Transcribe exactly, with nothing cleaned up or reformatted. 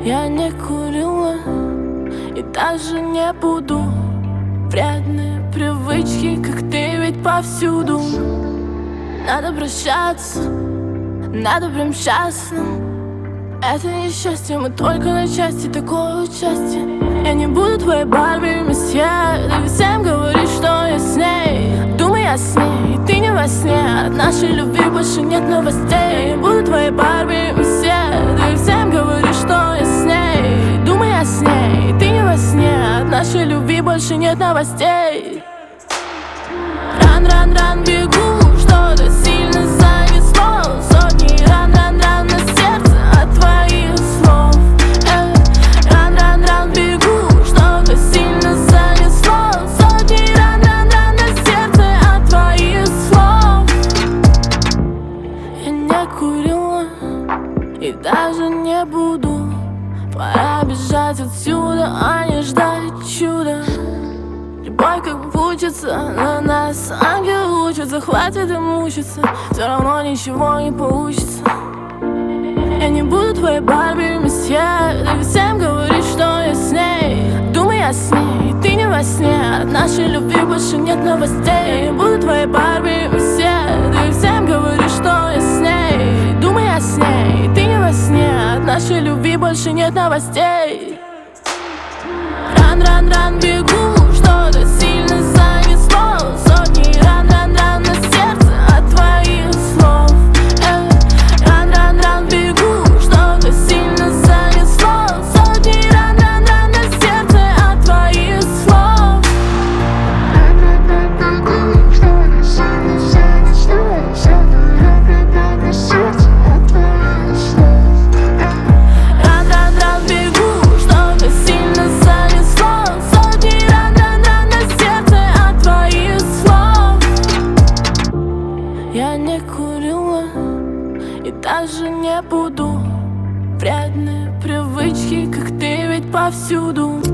Я не курила и даже не буду. Вредные привычки, как ты, ведь повсюду. Надо прощаться, надо прям сейчас. Это несчастье, мы только на части такого счастья. Я не буду твоей Барби, месье. Ты всем говоришь, что я с ней. Думаю, я с ней, ты не во сне. От нашей любви больше нет новостей. Я не буду твоей Барби, месье. Ты всем говоришь, что я с ней. Думаю, я с ней, ты не во сне. От нашей любви больше нет новостей. Ран, ран, ран, бегу, что-то сильно занесло. Сотни ран, ран, ран на сердце от твоих слов. Эй, ран, ран, ран, бегу, что-то сильно занесло. Сотни ран, ран, ран на сердце от твоих слов. Я не курила и даже не буду. Пора бежать отсюда, а не ждать чуда. Любовь как учится, на нас ангел учится. Хватит и мучиться, все равно ничего не получится. Я не буду твоей Барби, месье. Ты всем говоришь, что я с ней. Думаю, я с ней, ты не во сне. От нашей любви больше нет новостей. Я не буду твоей Барби, месье. Ты всем говоришь, что я с ней. Думаю, я с ней, ты не во сне. От нашей любви больше нет новостей. Ран, ран, ран, бегу, что-то сильно занесло. Сотни ран, ран, ран на сердце от твоих слов. Эй, ран, ран, ран, бегу, что-то сильно занесло. Сотни ран, ран, ран на сердце от твоих слов. Ран, ран, ран, бегу, что-то сильно занесло. Сотни ран, ран, ран на сердце от твоих слов. Ран, ран, ран, бегу, что-то сильно занесло. Сотни ран, ран, ран на сердце от твоих слов. Я не курила и даже не буду. Вредные привычки, как ты, ведь повсюду.